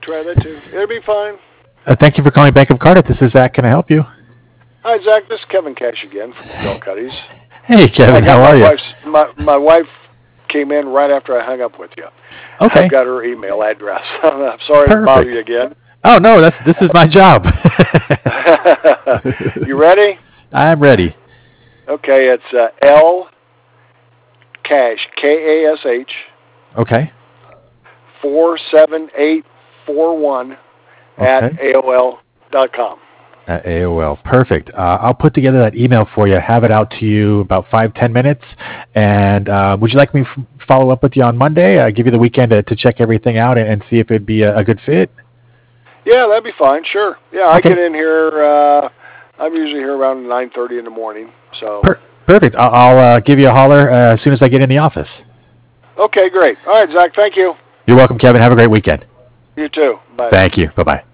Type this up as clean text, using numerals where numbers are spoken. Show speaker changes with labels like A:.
A: Try that too. It'll be fine.
B: Thank you for calling Bank of Cardiff. This is Zach. Can I help you?
A: Hi, Zach. This is Kevin Cash again from Del Cuddy's.
B: Hey, Kevin. How are you?
A: My wife came in right after I hung up with you.
B: Okay.
A: I've got her email address. I'm sorry to bother you again.
B: Oh, no. This is my job.
A: You ready?
B: I'm ready.
A: Okay. It's L Cash, Kash.
B: Okay.
A: 47841 at AOL.com.
B: At AOL. Perfect. I'll put together that email for you, have it out to you about 5-10 minutes. And would you like me to follow up with you on Monday? Give you the weekend to check everything out and see if it'd be a good fit?
A: Yeah, that'd be fine. Sure. Yeah, I get in here. I'm usually here around 9:30 in the morning. So
B: perfect. I'll give you a holler as soon as I get in the office.
A: Okay, great. All right, Zach. Thank you.
B: You're welcome, Kevin. Have a great weekend.
A: You too. Bye.
B: Thank you. Bye-bye.